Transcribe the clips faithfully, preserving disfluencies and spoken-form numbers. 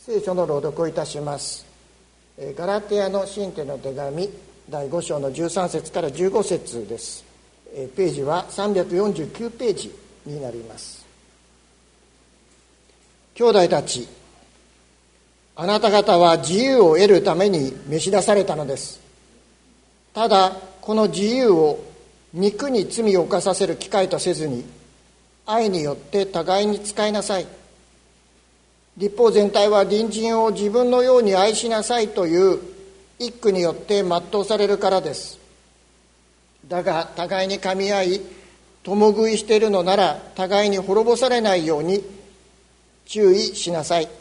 聖書の朗読をいたします。ガラテヤの信徒の手紙だいご章のじゅうさん節からじゅうご節です。ページはさんびゃくよんじゅうきゅうページになります。兄弟たち、あなた方は自由を得るために召し出されたのです。ただこの自由を肉に罪を犯させる機会とせずに、愛によって互いに使いなさい。律法全体は隣人を自分のように愛しなさいという一句によって全うされるからです。だが互いに噛み合い共食いしているのなら、互いに滅ぼされないように注意しなさい。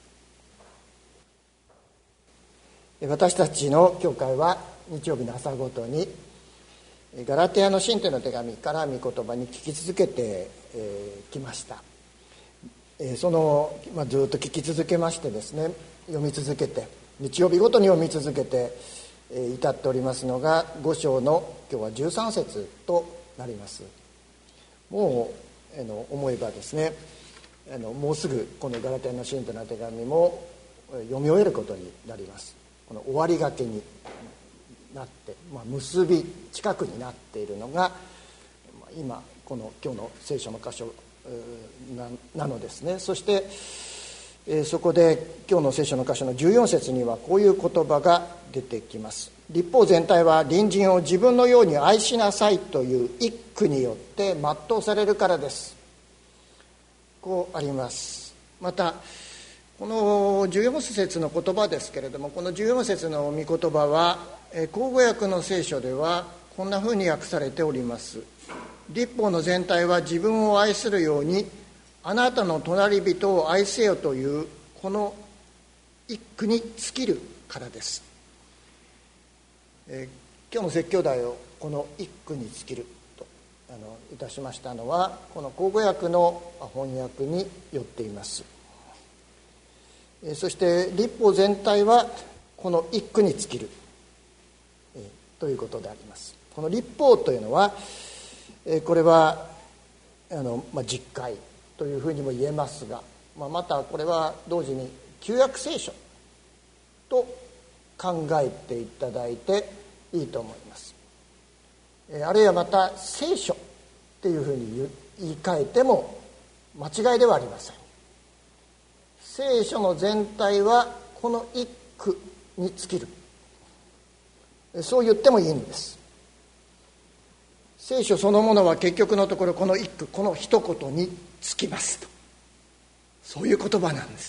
私たちの教会は日曜日の朝ごとにガラテヤの信徒の手紙から御言葉に聞き続けてき、えー、ました。その、まあ、ずっと聞き続けましてですね、読み続けて日曜日ごとに読み続けて、えー、至っておりますのがご章の今日はじゅうさん節となります。もうあの思えばですね、あのもうすぐこのガラテヤの信徒の手紙も読み終えることになります。この終わりがけになって、まあ、結び近くになっているのが今この今日の聖書の箇所な, なのですね。そして、えー、そこで今日の聖書の箇所のじゅうよん節にはこういう言葉が出てきます。律法全体は隣人を自分のように愛しなさいという一句によって全うされるからです。こうあります。またこのじゅうよん節の言葉ですけれども、このじゅうよん節の御言葉は口語訳の聖書ではこんなふうに訳されております。律法の全体は自分を愛するようにあなたの隣人を愛せよというこの一句に尽きるからです。えー、今日の説教題をこの一句に尽きるとあのいたしましたのは、この口語訳の翻訳によっています。えー、そして律法全体はこの一句に尽きる、えー、ということであります。この律法というのはこれはあの、まあ、実戒というふうにも言えますが、まあ、またこれは同時に旧約聖書と考えていただいていいと思います。あるいはまた聖書っていうふうに言い換えても間違いではありません。聖書の全体はこの一句に尽きる、そう言ってもいいんです。聖書そのものは結局のところこの一句、この一言に尽きますと、そういう言葉なんです。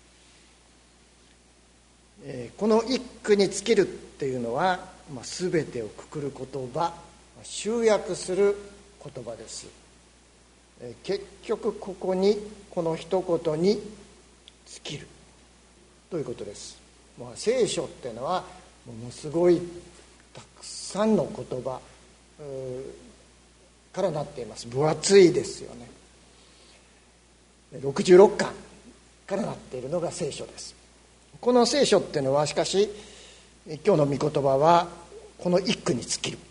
えー、この一句に尽きるっていうのは、まあ、全てをくくる言葉、集約する言葉です。えー、結局ここにこの一言に尽きるということです。まあ、聖書っていうのはものすごいたくさんの言葉からなっています。分厚いですよね。ろくじゅうろっかんからなっているのが聖書です。この聖書っていうのはしかし今日の御言葉はこの一句に尽きる。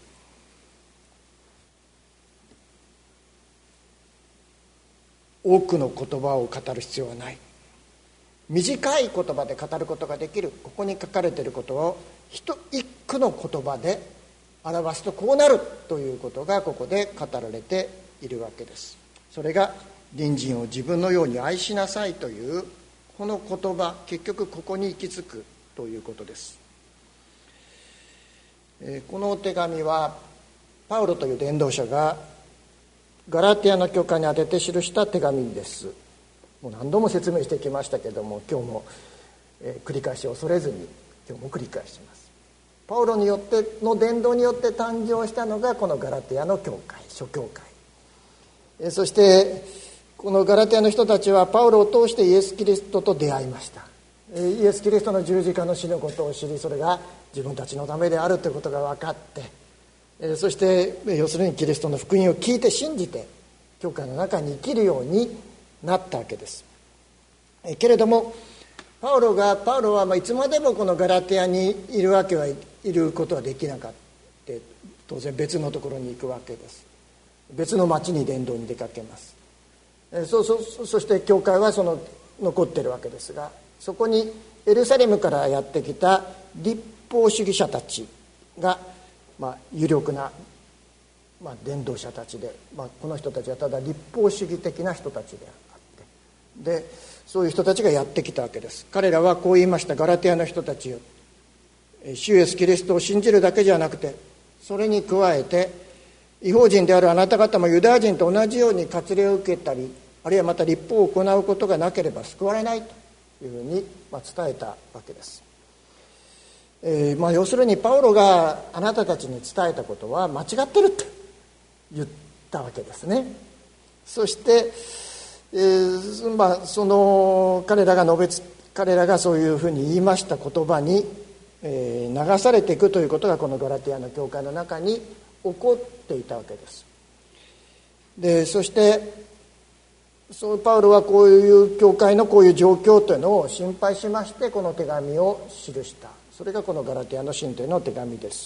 多くの言葉を語る必要はない。短い言葉で語ることができる。ここに書かれていることを一一句の言葉で表すとこうなるということがここで語られているわけです。それが隣人を自分のように愛しなさいというこの言葉、結局ここに行き着くということです。この手紙はパウロという伝道者がガラテヤの教会に宛てて記した手紙です。もう何度も説明してきましたけれども、今日も繰り返し恐れずに今日も繰り返します。パウロによっての伝道によって誕生したのがこのガラテヤの教会、諸教会。そしてこのガラテヤの人たちはパウロを通してイエス・キリストと出会いました。イエス・キリストの十字架の死のことを知り、それが自分たちのためであるということが分かって、そして要するにキリストの福音を聞いて信じて教会の中に生きるようになったわけです。けれどもパウロがパウロはまあいつまでもこのガラテヤにいるわけはいることはできなかった。当然別のところに行くわけです。別の町に伝道に出かけます。そ, そ, そして教会はその残っているわけですが、そこにエルサレムからやってきた立法主義者たちが、まあ、有力な、まあ、伝道者たちで、まあ、この人たちはただ立法主義的な人たちであって、でそういう人たちがやってきたわけです。彼らはこう言いました。ガラテヤの人たちよ、主イエスキリストを信じるだけじゃなくて、それに加えて異邦人であるあなた方もユダヤ人と同じように割礼を受けたり、あるいはまた律法を行うことがなければ救われないというふうに伝えたわけです。えーまあ、要するにパウロがあなたたちに伝えたことは間違ってると言ったわけですね。そして、えーまあ、その彼らが述べつ彼らがそういうふうに言いました言葉に、えー、流されていくということがこのガラテヤの教会の中に起こっていたわけです。でそしてそうパウロはこういう教会のこういう状況というのを心配しまして、この手紙を記した。それがこのガラテヤの信徒への手紙です。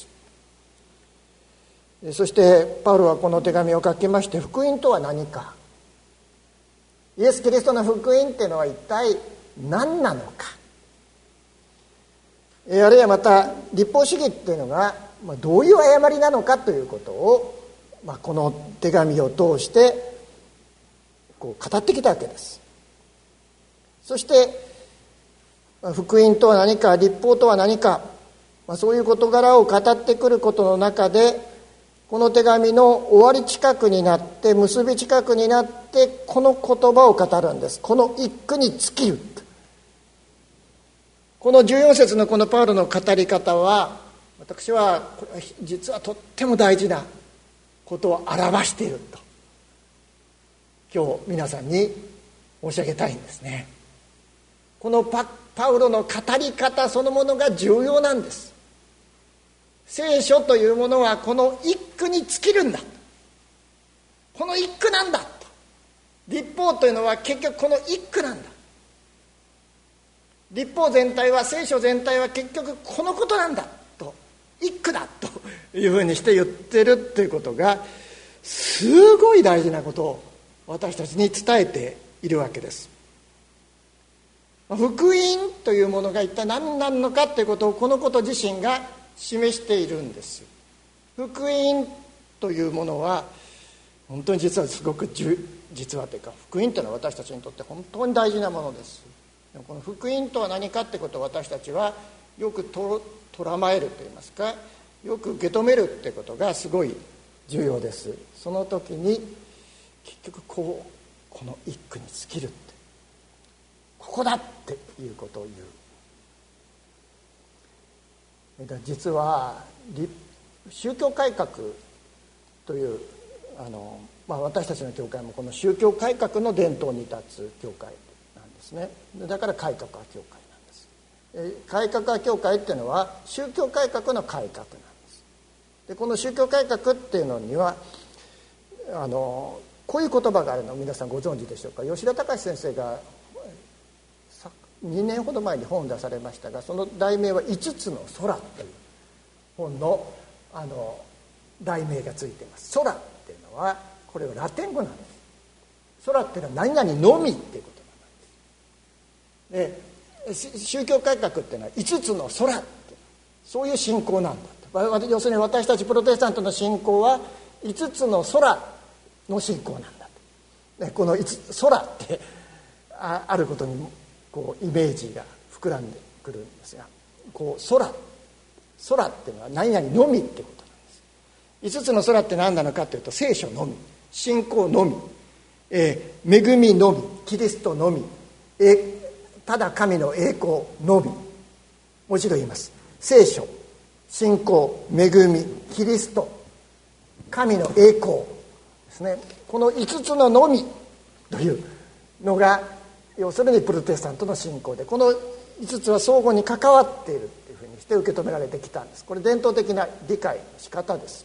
そしてパウロはこの手紙を書きまして、福音とは何か、イエス・キリストの福音っていうのは一体何なのか、あるいはまた律法主義っていうのがどういう誤りなのかということを、まあ、この手紙を通してこう語ってきたわけです。そして福音とは何か、律法とは何か、まあ、そういう事柄を語ってくることの中で、この手紙の終わり近くになって、結び近くになって、この言葉を語るんです。この一句に尽きる。このじゅうよん節のこのパウロの語り方は、私はこれは実はとっても大事なことを表していると今日皆さんに申し上げたいんですね。この パ, パウロの語り方そのものが重要なんです。聖書というものはこの一句に尽きるんだ、この一句なんだと。律法というのは結局この一句なんだ。律法全体は、聖書全体は結局このことなんだと、一句だというふうにして言ってるということがすごい大事なことを私たちに伝えているわけです。福音というものが一体何なのかということをこのこと自身が示しているんです。福音というものは本当に実はすごく実はというか、福音というのは私たちにとって本当に大事なものです。この福音とは何かということを私たちはよくとらまえるといいますか、よく受け止めるということがすごい重要です。その時に結局こうこの一句に尽きるって、ここだっていうことを言う。実は宗教改革というあの、まあ、私たちの教会もこの宗教改革の伝統に立つ教会なんですね。だから改革派教会なんです。改革派教会っていうのは宗教改革の改革なんです。でこの宗教改革っていうのにはあのこういう言葉があるのを皆さんご存知でしょうか。吉田隆先生がにねんほど前に本を出されましたが、その題名は「五つの空」という本のあの題名がついています。空っていうのはこれはラテン語なんです。空っていうのは何々のみっていうことなんです。で宗教改革っていうのは五つの空って、そういう信仰なんだと。要するに私たちプロテスタントの信仰は五つの空の信仰なんだと。でこの空ってああることにこうイメージが膨らんでくるんですが、こう空空っていうのは何々のみってことなんです。五つの空って何なのかというと、聖書のみ、信仰のみ、えー、恵みのみ、キリストのみ、えー、ただ神の栄光のみ。もう一度言います。聖書、信仰、恵み、キリスト、神の栄光ですね。この五つののみというのが要するにプロテスタントの信仰で、この五つは相互に関わっているというふうにして受け止められてきたんです。これ伝統的な理解の仕方です。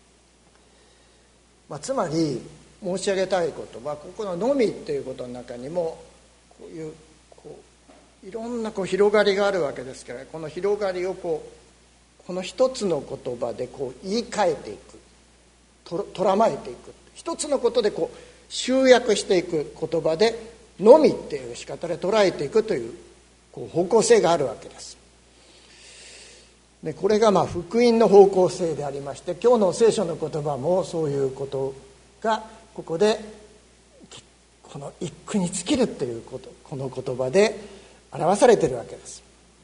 まあ、つまり申し上げたいことは、ここののみということの中にもこういうこういろんなこう広がりがあるわけですから、この広がりをこうこの一つの言葉でこう言い換えていく、と、とらまえていく、一つのことでこう集約していく言葉でのみっていう仕方で捉えていくという、こう方向性があるわけです。でこれがまあ福音の方向性でありまして、今日の聖書の言葉もそういうことがここでこの一句に尽きるっていうこと、この言葉で表されているわけです。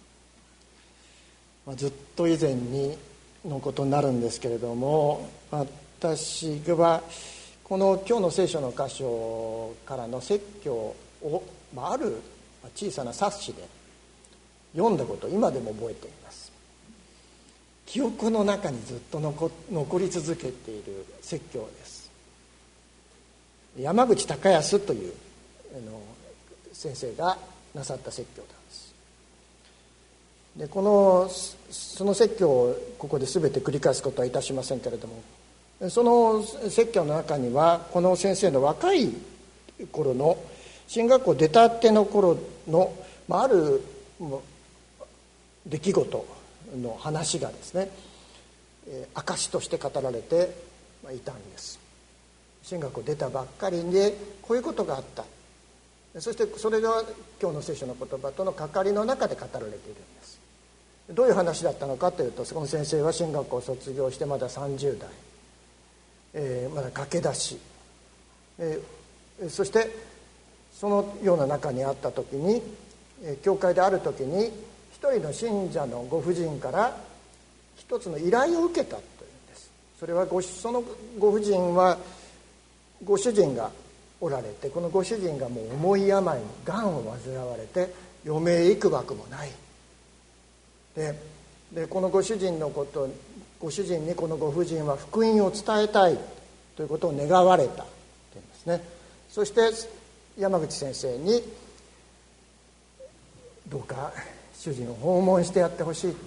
まあ、ずっと以前にのことになるんですけれども、私はこの今日の聖書の箇所からの説教を、まあ、ある小さな冊子で読んだことを今でも覚えています。記憶の中にずっと 残, 残り続けている説教です。山口孝康というあの先生がなさった説教なんです。でこのその説教をここで全て繰り返すことはいたしませんけれども、その説教の中にはこの先生の若い頃の進学校出たての頃の、まあ、ある出来事の話がですね、証として語られていたんです。進学校出たばっかりでこういうことがあった。そしてそれが今日の聖書の言葉との関わりの中で語られているんです。どういう話だったのかというと、その先生は進学校を卒業してまださんじゅう代、えー、まだ駆け出し、えー、そしてそのような中にあった時に、えー、教会である時に一人の信者のご婦人から一つの依頼を受けたというんです。それはごそのご婦人はご主人がおられて、このご主人がもう重い病にがんを患われて余命いくばくもない。ででこのご主人のことご主人にこのご婦人は福音を伝えたいということを願われたというんですね。そして山口先生にどうか主人を訪問してやってほしい、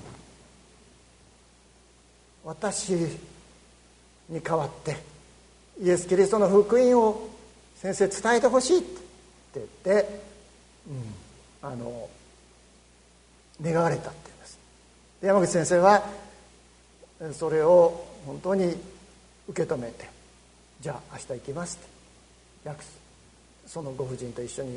私に代わってイエス・キリストの福音を先生伝えてほしいって言って、うん、あの願われたっていうんです。で山口先生はそれを本当に受け止めて、じゃあ明日行きますって約そのご婦人と一緒に、うん、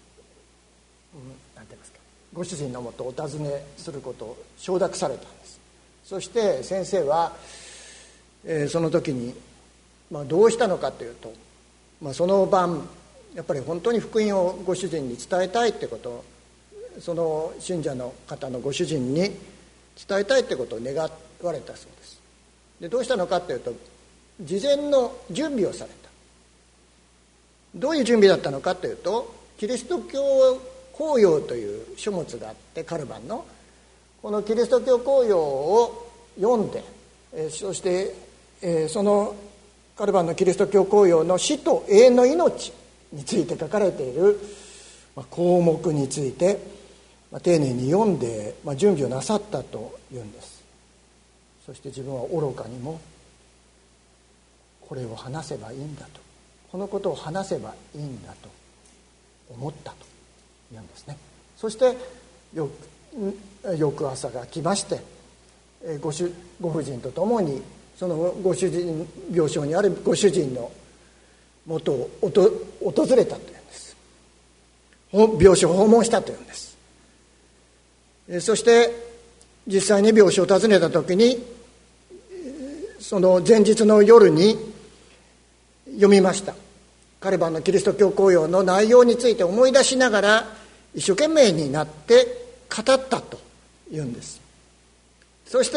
なんて言いますか、ご主人のもとお尋ねすることを承諾されたんです。そして先生は、えー、その時に、まあ、どうしたのかというと、まあ、その晩やっぱり本当に福音をご主人に伝えたいってことを、その信者の方のご主人に伝えたいってことを願われたそうです。でどうしたのかというと、事前の準備をされた。どういう準備だったのかというと、キリスト教公用という書物があって、カルバンのこのキリスト教公用を読んで、えー、そして、えー、そのカルバンのキリスト教公用の死と永遠の命について書かれている、まあ、項目について、まあ、丁寧に読んで、まあ、準備をなさったというんです。そして自分は愚かにもこれを話せばいいんだと、このことを話せばいいんだと思ったというんですね。そしてよ翌朝が来まして、ご主ご婦人と共にそのご主人病床にあるご主人の元をおと訪れたというんです。病床を訪問したというんです。そして実際に病床を訪ねた時に、その前日の夜に読みました。カルバンのキリスト教公用の内容について思い出しながら一生懸命になって語ったというんです。そして、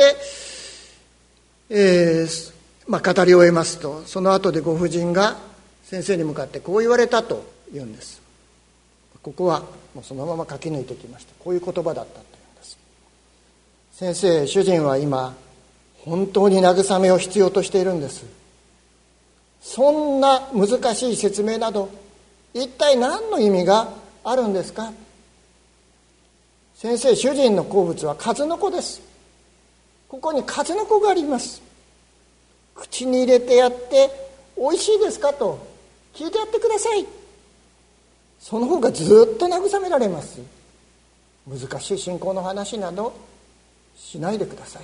えーまあ、語り終えますと、その後でご婦人が先生に向かってこう言われたというんです。ここはもうそのまま書き抜いてきました。こういう言葉だったというんです。先生、主人は今本当に慰めを必要としているんです。そんな難しい説明など一体何の意味があるんですか。先生、主人の好物は数の子です。ここに数の子があります。口に入れてやっておいしいですかと聞いてやってください。その方がずっと慰められます。難しい信仰の話などしないでください。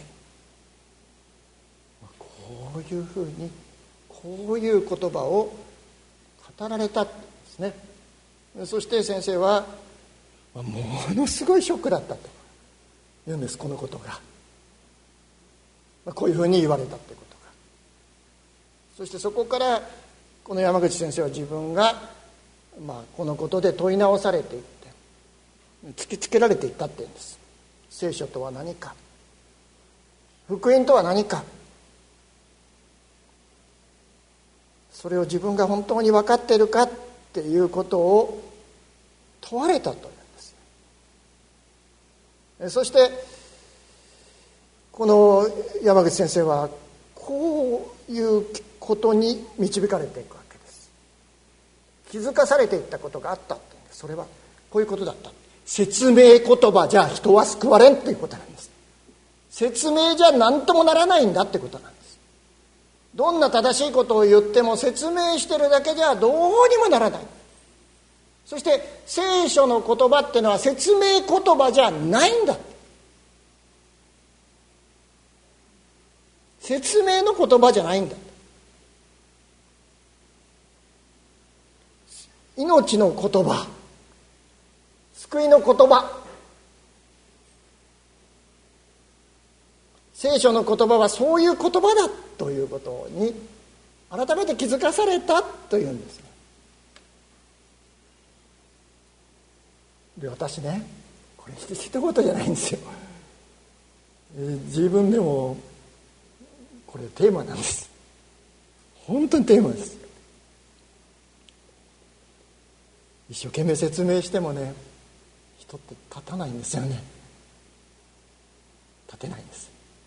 こういうふうにこういう言葉を語られたんですね。 そして先生はものすごいショックだったと言うんです。このことがこういうふうに言われたということが。そしてそこからこの山口先生は自分が、まあ、このことで問い直されていって突きつけられていったっていうんです。聖書とは何か、福音とは何か、それを自分が本当に分かっているかっていうことを問われたというんです。そしてこの山口先生はこういうことに導かれていくわけです。気づかされていったことがあったっていうんです。それはこういうことだった。説明言葉じゃ人は救われんっていうことなんです。説明じゃ何ともならないんだってことなんです。どんな正しいことを言っても説明してるだけじゃどうにもならない。そして聖書の言葉っていうのは説明言葉じゃないんだ。説明の言葉じゃないんだ。命の言葉、救いの言葉、聖書の言葉はそういう言葉だということに改めて気づかされたというんですね。で、私ね、これ一言じゃないんですよ。自分でもこれテーマなんです。本当にテーマです。一生懸命説明してもね、人って立たないんですよね。立てないんです。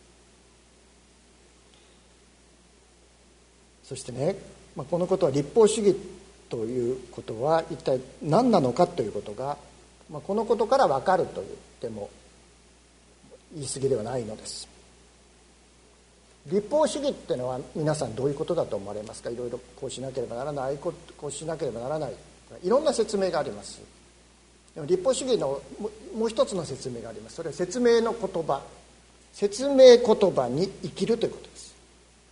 そしてね、まあ、このことは立法主義ということは一体何なのかということが、まあ、このことから分かると言っても言い過ぎではないのです。立法主義っていうのは皆さんどういうことだと思われますか？いろいろこうしなければならない、こうしなければならない、いろんな説明があります。でも立法主義のもう一つの説明があります。それは説明の言葉、説明言葉に生きるということです。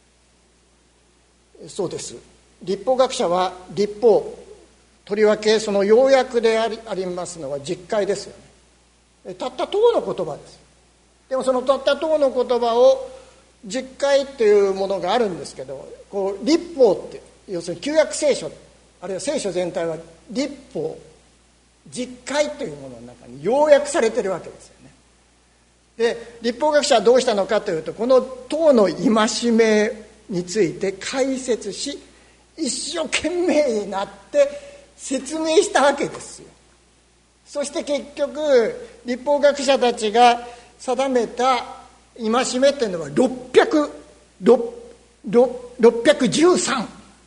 そうです。立法学者は立法、とりわけその要約であり、ありますのは実戒ですよね。たった等の言葉です。でもそのたった等の言葉を実戒っていうものがあるんですけど、こう立法って要するに旧約聖書あるいは聖書全体は立法、実戒というものの中に要約されているわけですよね。で、立法学者はどうしたのかというと、この等の戒めについて解説し、一生懸命になって説明したわけですよ。そして結局立法学者たちが定めた戒めっていうのはろっぴゃく、ろっぴゃくじゅうさん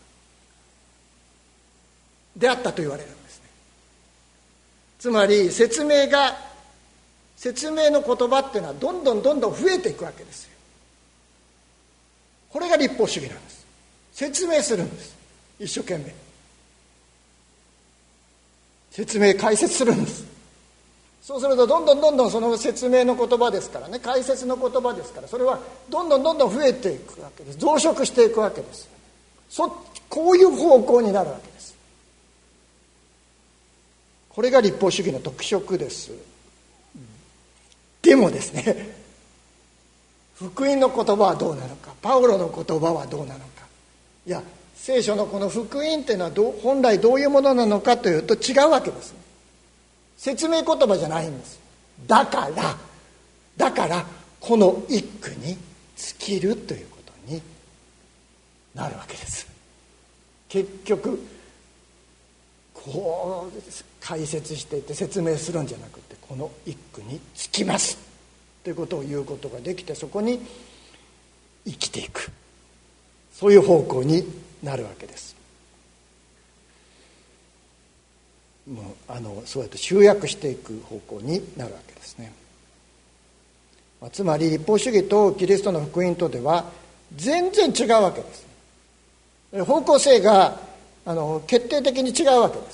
であったと言われるんですね。つまり説明が説明の言葉っていうのはどんどんどんどん増えていくわけですよ。これが立法主義なんです。説明するんです。一生懸命説明解説するんです。そうするとどんどんどんどんその説明の言葉ですからね、解説の言葉ですから、それはどんどんどんどん増えていくわけです。増殖していくわけです。そこういう方向になるわけです。これが立法主義の特色です。でもですね、福音の言葉はどうなのか、パウロの言葉はどうなのか、いや聖書のこの福音っていうのはどう本来どういうものなのかというと違うわけですね。説明言葉じゃないんです。だからだからこの一句に尽きるということになるわけです。結局こう解説していって説明するんじゃなくて、この一句に尽きますということを言うことができて、そこに生きていく、そういう方向になるわけです。もうあのそうやって集約していく方向になるわけですね。つまり立法主義とキリストの福音とでは全然違うわけです。方向性があの決定的に違うわけです。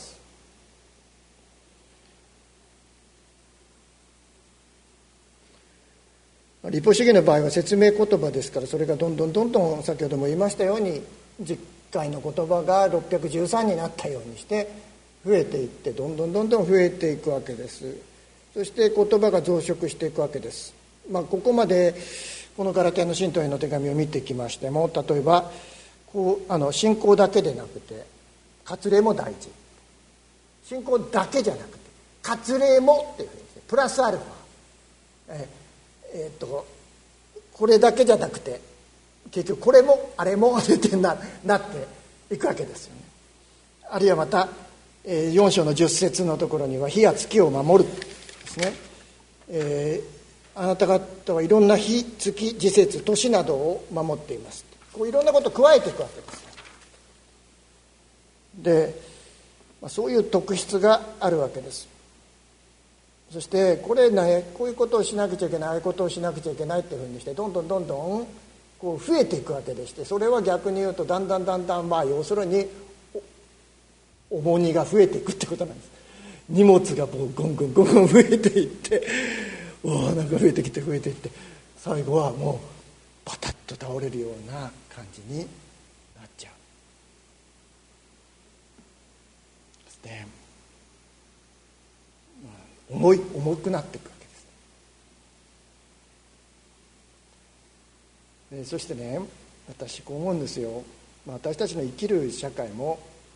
立法主義の場合は説明言葉ですから、それがどんどんどんどん先ほども言いましたように実会の言葉がろっぴゃくじゅうさんになったようにして増えていって、どんどんどんどん増えていくわけです。そして言葉が増殖していくわけです。まあ、ここまでこのガラテヤの信徒への手紙を見てきましても、例えばこうあの信仰だけでなくて割礼も大事、信仰だけじゃなくて割礼もっていうふうにですね、プラスアルファ、ええー、っとこれだけじゃなくて結局これもあれもってな, なっていくわけですよね。あるいはまた、えー、よん章のじゅっ節のところには日や月を守るですね、えー、あなた方はいろんな日、月、時節、年などを守っています。こういろんなことを加えていくわけです。で、まあ、そういう特質があるわけです。そしてこれね、こういうことをしなくちゃいけない、ああいうことをしなくちゃいけないっていうふうにしてどんどんどんどんこう増えていくわけでして、それは逆に言うとだんだんだんだんまあ要するに重荷が増えていくってことなんです。荷物がこうゴンゴンゴンゴン増えていって、おおなんか増えてきて増えていって、最後はもうパタッと倒れるような感じになっちゃうですね。重い重くなっていくわけです。でそしてね、私こう思うんですよ。まあ、私たちの生きる社会も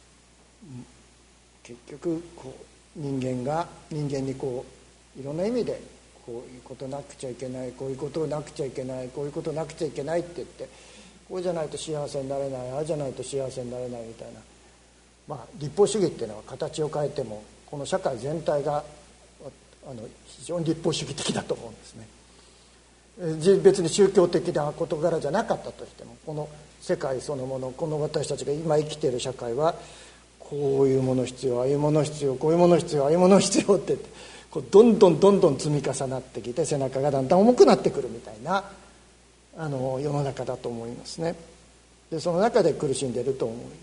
結局こう人間が人間にこういろんな意味でこういうことなくちゃいけない、こういうことなくちゃいけない、こういうことなくちゃいけないって言って、こうじゃないと幸せになれない、ああじゃないと幸せになれないみたいな、まあ、立法主義っていうのは形を変えてもこの社会全体があの非常に立法主義的だと思うんですね。別に宗教的な事柄じゃなかったとしても、この世界そのもの、この私たちが今生きている社会はこういうもの必要、ああいうもの必要、こういうもの必要、ああいうもの必要って言って、こうどんどんどんどん積み重なってきて、背中がだんだん重くなってくるみたいなあの世の中だと思いますね。でその中で苦しんでいると思うんです。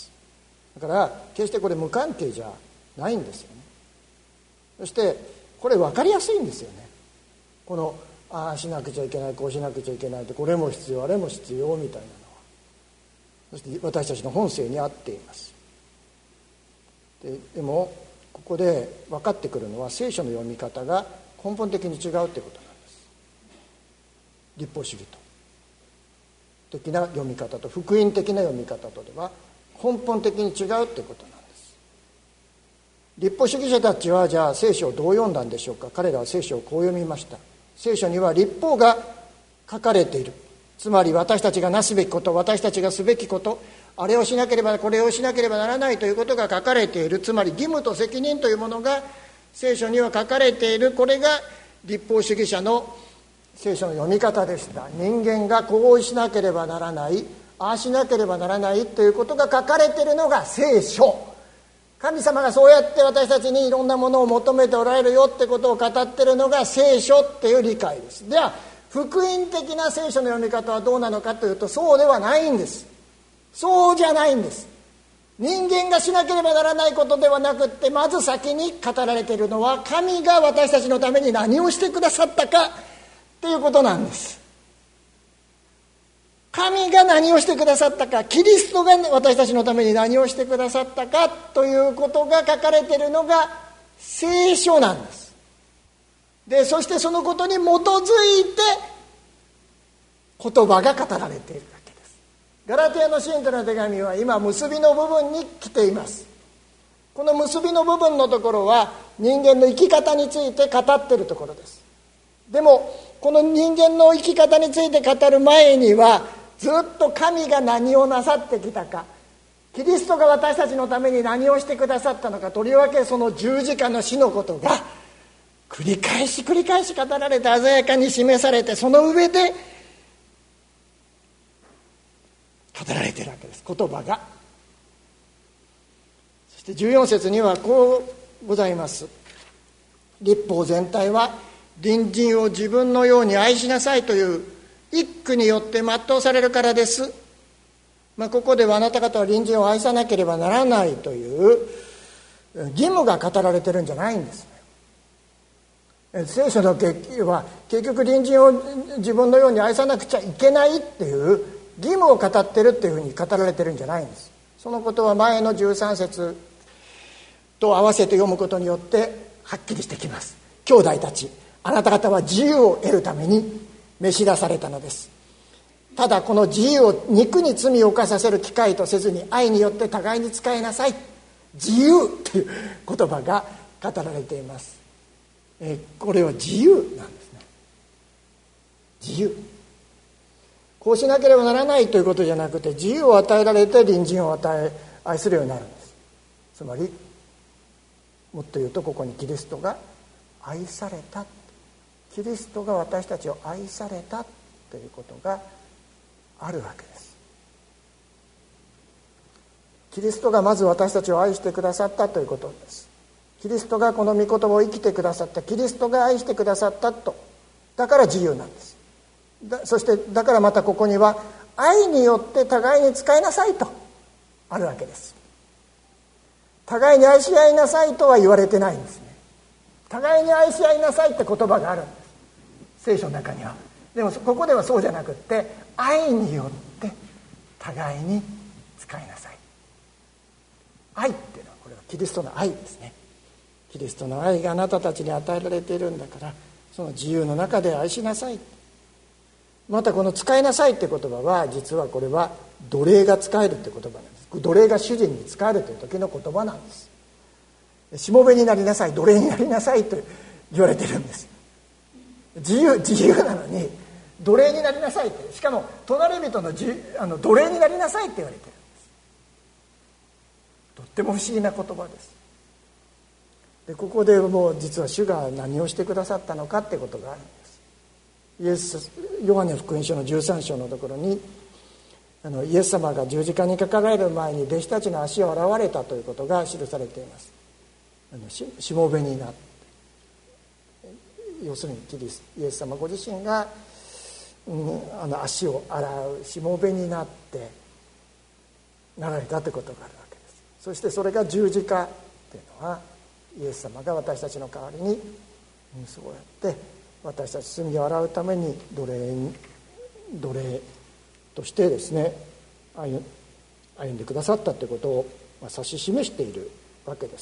だから決してこれ無関係じゃないんですよね。そしてこれ分かりやすいんですよね。このああしなくちゃいけない、こうしなくちゃいけないって、これも必要、あれも必要みたいなのは、そして私たちの本性に合っています。で, でもここで分かってくるのは、聖書の読み方が根本的に違うということなんです。立法主義と的な読み方と福音的な読み方とでは根本的に違うということなんです。立法主義者たちはじゃあ聖書をどう読んだんでしょうか。彼らは聖書をこう読みました。聖書には律法が書かれている。つまり私たちがなすべきこと、私たちがすべきこと、あれをしなければこれをしなければならないということが書かれている。つまり義務と責任というものが聖書には書かれている。これが律法主義者の聖書の読み方でした。人間がこうしなければならない、ああしなければならないということが書かれているのが聖書。神様がそうやって私たちにいろんなものを求めておられるよってことを語っているのが聖書っていう理解です。では福音的な聖書の読み方はどうなのかというと、そうではないんです。そうじゃないんです。人間がしなければならないことではなくって、まず先に語られているのは神が私たちのために何をしてくださったかっていうことなんです。神が何をしてくださったか、キリストが私たちのために何をしてくださったかということが書かれているのが聖書なんです。でそしてそのことに基づいて言葉が語られているわけです。ガラテヤの信徒の手紙は今結びの部分に来ています。この結びの部分のところは人間の生き方について語っているところです。でもこの人間の生き方について語る前には、ずっと神が何をなさってきたか、キリストが私たちのために何をしてくださったのか、とりわけその十字架の死のことが繰り返し繰り返し語られて、鮮やかに示されて、その上で語られているわけです、言葉が。そしてじゅうよん節にはこうございます。律法全体は隣人を自分のように愛しなさいという一句によって全うされるからです。まあ、ここではあなた方は隣人を愛さなければならないという義務が語られてるんじゃないんですね。聖書の結局は結局隣人を自分のように愛さなくちゃいけないっていう義務を語ってるっていうふうに語られてるんじゃないんです。そのことは前のじゅうさん節と合わせて読むことによってはっきりしてきます。兄弟たち、あなた方は自由を得るために召し出されたのです。ただこの自由を肉に罪を犯させる機会とせずに愛によって互いに使いなさい。自由という言葉が語られています。えこれは自由なんですね。自由。こうしなければならないということじゃなくて、自由を与えられて隣人を与え愛するようになるんです。つまりもっと言うと、ここにキリストが愛された、キリストが私たちを愛されたということがあるわけです。キリストがまず私たちを愛してくださったということです。キリストがこの御言葉を生きてくださった、キリストが愛してくださったと、だから自由なんです。だそしてだからまたここには愛によって互いに使いなさいとあるわけです。互いに愛し合いなさいとは言われてないんですね。互いに愛し合いなさいって言葉があるんです、聖書の中には。でもここではそうじゃなくって、愛によって互いに使いなさい。愛っていうのは、これはキリストの愛ですね。キリストの愛があなたたちに与えられているんだから、その自由の中で愛しなさい。またこの使いなさいって言葉は、実はこれは奴隷が使えるって言葉なんです。奴隷が主人に使えるという時の言葉なんです。しもべになりなさい、奴隷になりなさいと言われてるんです。自由自由なのに奴隷になりなさいって、しかも隣人のあの奴隷になりなさいって言われてるんです。とっても不思議な言葉です。でここでもう実は主が何をしてくださったのかってことがあるんです。イエスヨハネ福音書のじゅうさん章のところに、あのイエス様が十字架にかかられる前に弟子たちの足を洗われたということが記されています。あの し, しもべになって、要するにキリスイエス様ご自身が、うん、あの足を洗うしもべになってなられたということがあるわけです。そしてそれが十字架というのは、イエス様が私たちの代わりに、うん、そうやって私たち罪を洗うために奴隷に奴隷としてですね歩んでくださったということを指し示しているわけです。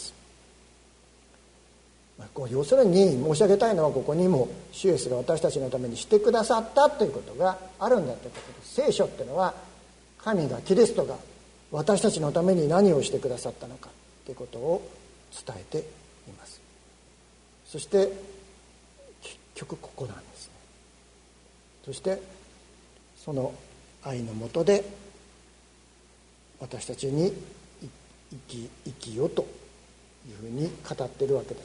要するに申し上げたいのは、ここにも主イエスが私たちのためにしてくださったということがあるんだということです。聖書っていうのは、神がキリストが私たちのために何をしてくださったのかということを伝えています。そして結局ここなんですね。そしてその愛のもとで私たちに生き生きよというふうに語っているわけです。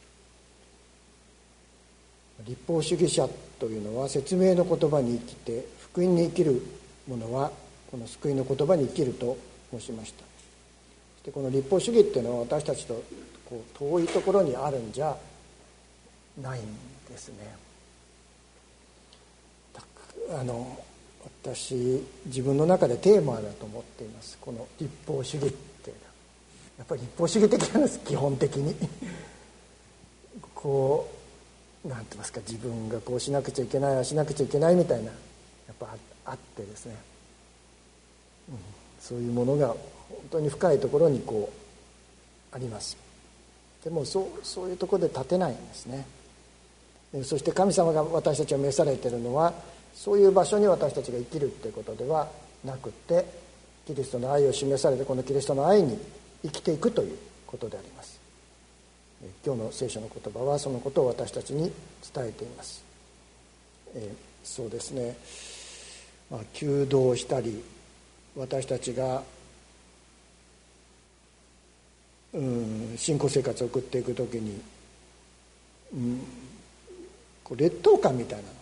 律法主義者というのは、説明の言葉に生きて福音に生きる者はこの救いの言葉に生きると申しました。そしてこの律法主義っていうのは、私たちとこう遠いところにあるんじゃないんですね。あの私自分の中でテーマだと思っています。この律法主義っていうのはやっぱり律法主義的なんです。基本的にこうなんて言いますか、自分がこうしなくちゃいけない、ああしなくちゃいけないみたいな、やっぱあってですね、うん、そういうものが本当に深いところにこうあります。でもそうそういうところで立てないんですね。そして神様が私たちを召されているのは、そういう場所に私たちが生きるということではなくて、キリストの愛を示されて、このキリストの愛に生きていくということであります。今日の聖書の言葉はそのことを私たちに伝えています。えー、そうですね、まあ、求道したり、私たちがうん信仰生活を送っていくときに、うん、こう劣等感みたいなの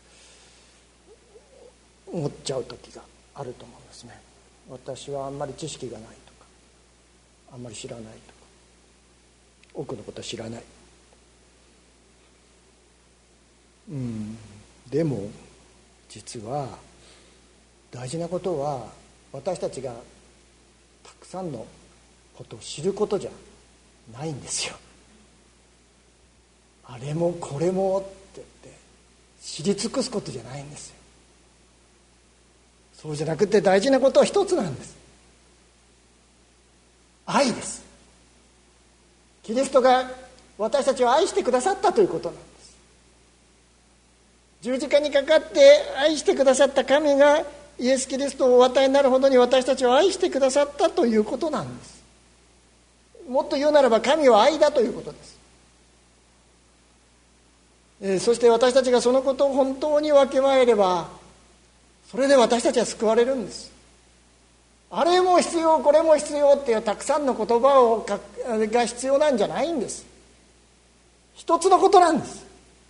思っちゃう時があると思うんですね。私はあんまり知識がないとか、あんまり知らないとか、多くのことは知らない、うん、でも実は大事なことは、私たちがたくさんのことを知ることじゃないんですよ。あれもこれもって言って知り尽くすことじゃないんですよ。そうじゃなくて、大事なことは一つなんです。愛です。 キリストが私たちを愛してくださったということなんです。十字架にかかって愛してくださった神がイエス・キリストをお与えになるほどに私たちを愛してくださったということなんです。もっと言うならば神は愛だということです。えー、そして私たちがそのことを本当にわきまえれば、それで私たちは救われるんです。あれも必要これも必要っていうたくさんの言葉をかが必要なんじゃないんです。一つのことなんです。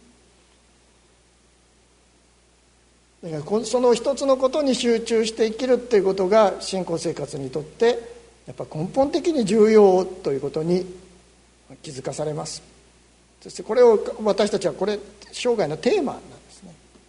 だからその一つのことに集中して生きるっていうことが信仰生活にとってやっぱ根本的に重要ということに気づかされます。そしてこれを私たちはこれ生涯のテーマなんです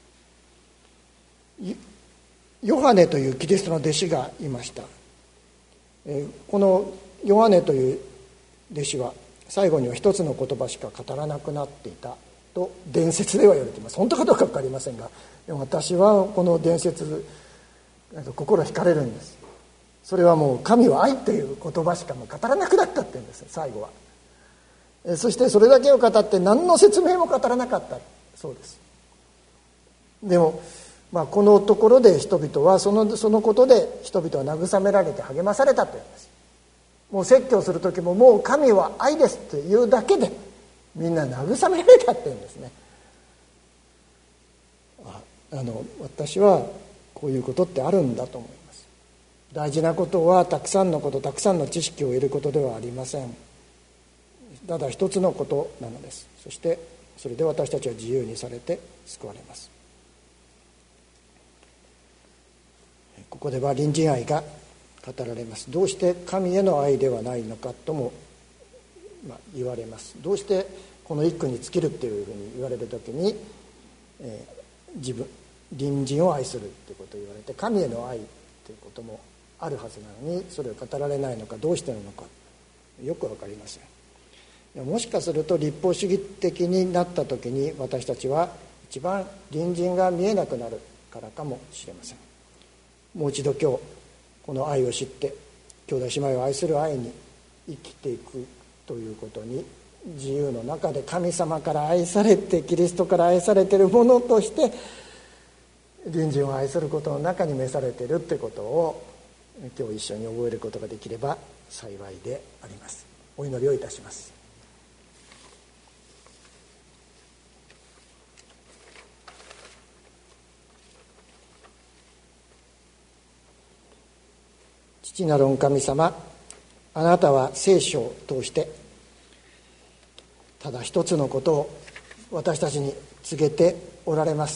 ね。ヨハネというキリストの弟子がいました。このヨハネという弟子は最後には一つの言葉しか語らなくなっていたと伝説では言われています。本当かどうか分かりませんが、でも私はこの伝説なんか心惹かれるんです。それはもう神は愛という言葉しかもう語らなくなったって言うんですよ、最後は。そしてそれだけを語って何の説明も語らなかったそうです。でもまあ、このところで人々はその、そのことで人々は慰められて励まされたというんです。もう説教する時ももう神は愛ですというだけでみんな慰められたっていうんですね。ああの私はこういうことってあるんだと思います。大事なことはたくさんのことたくさんの知識を得ることではありません。ただ一つのことなのです。そしてそれで私たちは自由にされて救われます。ここでは隣人愛が語られます。どうして神への愛ではないのかとも、まあ、言われます。どうしてこの一句に尽きるっていうふうに言われるときに、えー、自分隣人を愛するっていうことを言われて神への愛ということもあるはずなのにそれを語られないのかどうしてなのかよく分かりません。もしかすると立法主義的になったときに私たちは一番隣人が見えなくなるからかもしれません。もう一度今日この愛を知って兄弟姉妹を愛する愛に生きていくということに自由の中で神様から愛されてキリストから愛されているものとして隣人を愛することの中に召されているということを今日一緒に覚えることができれば幸いであります。お祈りをいたします。父なる御神様、あなたは聖書を通してただ一つのことを私たちに告げておられます。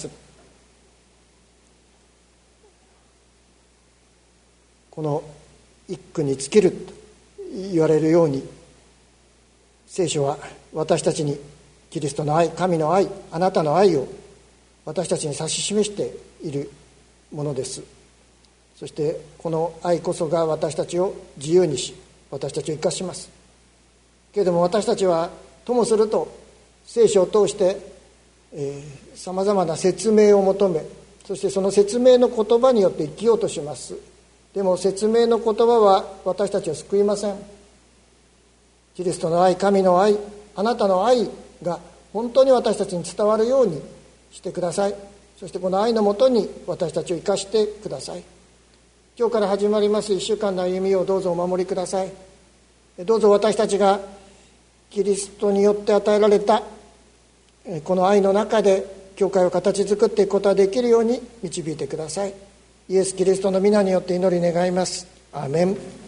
この一句に尽きると言われるように聖書は私たちにキリストの愛、神の愛、あなたの愛を私たちに指し示しているものです。そしてこの愛こそが私たちを自由にし私たちを生かします。けれども私たちはともすると聖書を通してさまざまな説明を求めそしてその説明の言葉によって生きようとします。でも説明の言葉は私たちを救いません。キリストの愛、神の愛、あなたの愛が本当に私たちに伝わるようにしてください。そしてこの愛のもとに私たちを生かしてください。今日から始まります一週間の歩みをどうぞお守りください。どうぞ私たちがキリストによって与えられたこの愛の中で教会を形作っていくことができるように導いてください。イエス・キリストの皆によって祈り願います。アーメン。